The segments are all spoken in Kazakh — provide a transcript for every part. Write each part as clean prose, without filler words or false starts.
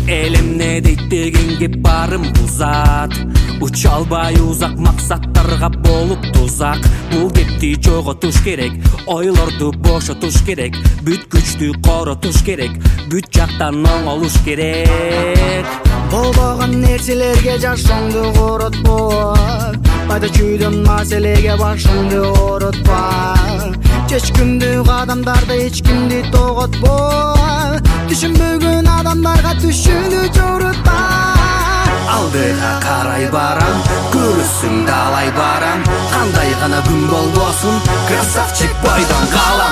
Elim ne deyt degenge barım uzat. Uça alбай uzak maksatlarga bolup tuzak. Bu gepti jogotuş gerek, oylordu boşotuş gerek. Büt güçtü korotuş gerek, büt jaktan oңолуш gerek. Болбогон нерселерге жашооңду коротпо. Пайда чүйдөн маселеге башыңды оротпа. Чечкүндүк адамдарды эч кимди тоготпо. Түшүнбөгөн адамдарга түшүнүү жорутпа. Алдыга карай барам, көрүсүң далай барам. Кандай гана күн болбосун, красавчик бойдон калам.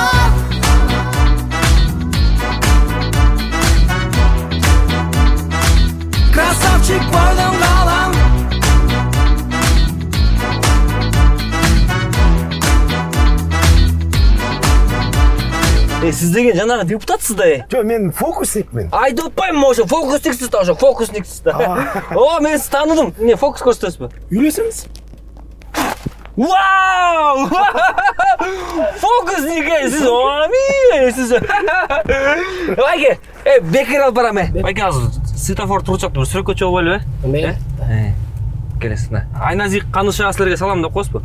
Красавчик бойдон калам. Сиз деген жанагы депутатсыз да? Жо, мен фокусникмин. Айтып атпаймынбы ошо, фокусниксиз да ошо, фокусниксиз да. О, мен сизди тааныдым. Эмне фокус көрсөтөсүзбү? Үйлөсөңүз. Вау! Фокусник, сиз сиз. Байке, бекер алып барам. Байке, азыр светофор турчаптыр, сүрөккө чыгып ойлойбу, келесиң. Айназик Канышева силерге салам деп коесузбу?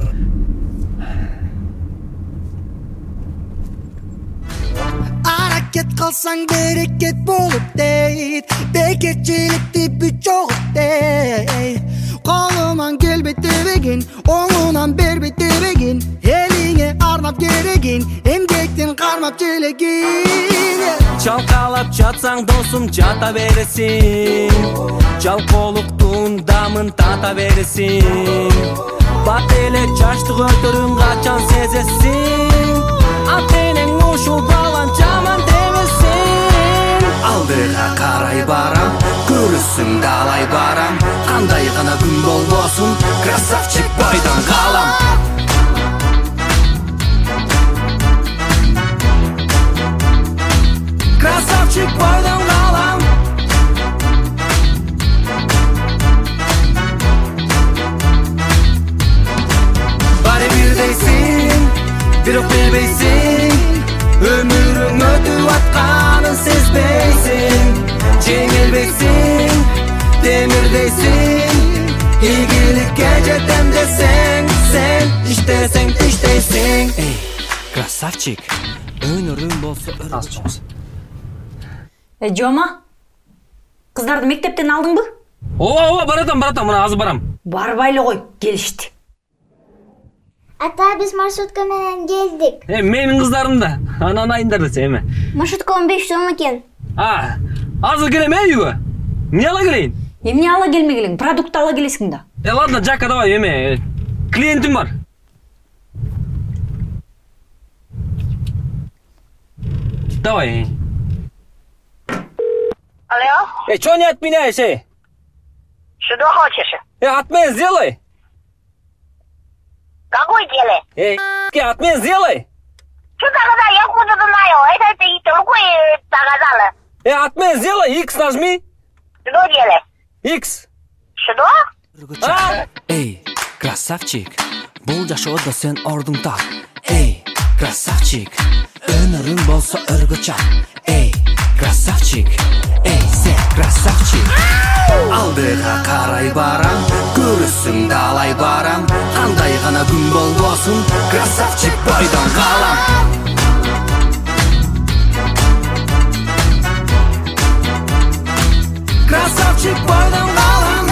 Аракет кылсаң берекет болуп дейт. Бекетчиликти бүт жогут дейт. Колуман келбейт дебегин, оңунан бербейт дебегин. Элиңе арнап керегин, эмгектин кармап желегин. Чалкалап жатсаң досум жата бересиң. Жалкоолуктун дамын тата бересиң. Бат эле жаштык өтөрүн качан сезесиң. Атенең ушул балан жаман демесин. Алдыга карай барам, көрүсүң далай барам. Кандай гана күн болбосун, красавчик бойдон калам. Красавчик бойдон калам. Баары бирдейсиң, бирок билбейсиң. Өмүрүң өтүп атканын сезбейсиң. Жеңилбейсиң, темирдейсиң. Ийгиликке жетем десең, сен иштесең иштейсиң. Эй, красавчик, өнөрүң болсо өрөчүңүз. Жома, кыздарды мектептен алдыңбы? Ооба, баратам, мына азыр барам. Барбай эле кой, келишти. Ата, биз маршрутка менен келдик. Менин кыздарым да. Анан айындар десе эме. Маршруткам 5 сом экен. Азыр келем үйгө. Эмне ала келейин? Эмне ала келмегилиң? Продукт ала келесиң да. Ладно, Жака, давай эме. Клиентим бар. Давай. Алло? Чё не отменяешь, Что хочешь? Отмен сделай. Какой делай? Отмен сделай. Что тогда? Я куда знаю? Это ты другой сказала. Отмен сделай, X нажми. Что делай? X. Что? Эй, красавчик, бул жашоодо сен ордуң так. Эй, красавчик, өнөрүң болсо өргө чак. Эй, красавчик, эй, сен красавчик. Алдыга карай барам, көрүсүң далай барам. Кандай гана күн болбосун, красавчик бойдон калам. Красавчик бойдон калам.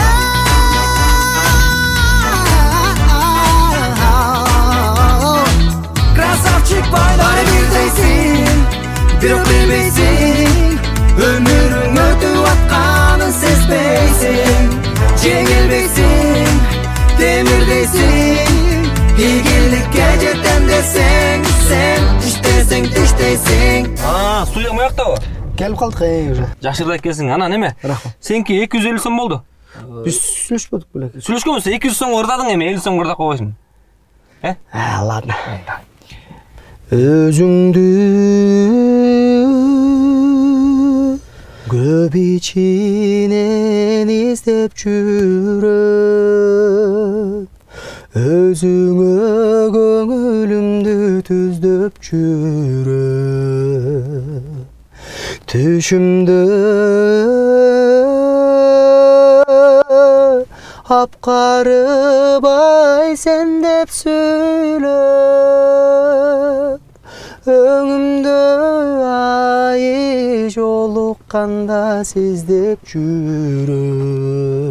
Красавчик бойдон бирдейсиң, бирок билбейсиң. Өмүрүң өтүп атканын сезбейсиң. Жеңилбейсиң, темирдейсиң. Ийгиликке жетем десең, сен иштесең иштейсиң. Студия мояктабы? Келип калдык уже. Жакшырда келсиң. Анан эме? Рахмат. Сеники 250 сом болду. Биз сүйлөшпөдүк беле. Сүйлөшкөнбүз, 200 сом ырдадың эме, 50 сом ырдап койбойсуң. Ладно. Өзүңдү көп ичинен издеп жүрөм. Өзүңө көңүлүмдү түздөп жүрөм. Түшүмдө апқарыбай сен деп сөйлеп өңімді ай жолыққанда сездеп жүріп